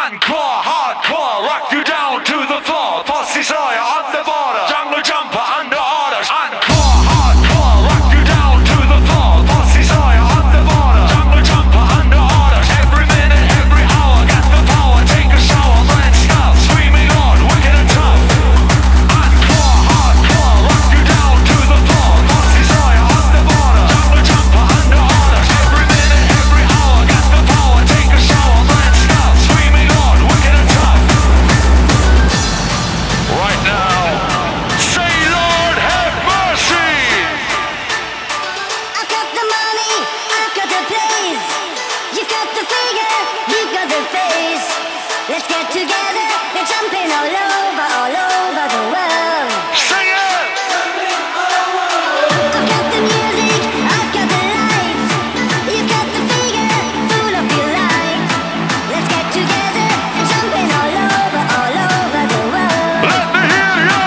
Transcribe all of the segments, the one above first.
Encore, hardcore, rock you down to the floor. Pussy Sawyer on the border, jungle jumper under orders. Encore, hardcore, rock you down to the floor. Pussy Sawyer on the border, jungle jumper under orders. Every minute, every hour, got the power. Take a shower, then stop, screaming on, wicked and tough. Encore, hardcore, rock you down to the floor. Pussy Sawyer on the border, jungle jumper under orders. Every minute, every hour, got the power. Take a shower, then stop, screaming on, wicked and tough. Right now, say Lord have mercy. I've got the money, I've got the place. You've got the figure, you've got the face. Let's get together and jumping all over the world. Sing it. I've got the music, I've got the lights. You've got the figure, full of delight. Let's get together and jumping all over the world. Let me hear ya.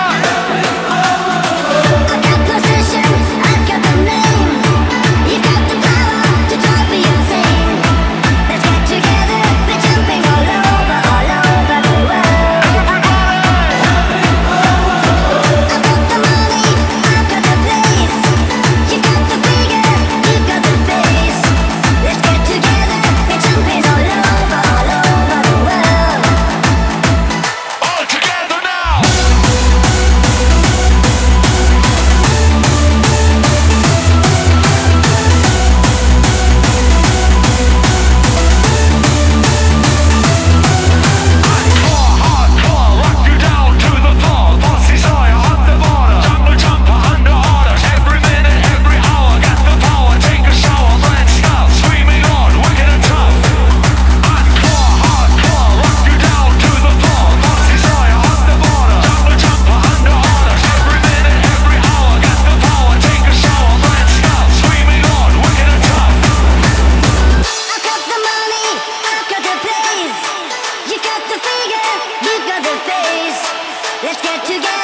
I've got possession, I've got the name. You've got the power to drive me insane. Let's get together, we're jumping all over the world. I've got the money, I've got the place. You've got the figure, you've got the face. Let's get together, we're jumping all over the world. All together now. Hardcore, rock you down to the floor. Pussy Sawyer on the border, jungle jumper under orders. Every minute, every hour, got the power. Take a shower, then stop, screaming on, wicked and tough. Hardcore, rock you down to the floor. Pussy Sawyer on the border, jungle jumper under orders. Every minute, every hour, got the power. Take a shower, then stop, screaming on, wicked and tough. I've got the money, I've got the place. You've got the figure, you've got the face. Let's get together.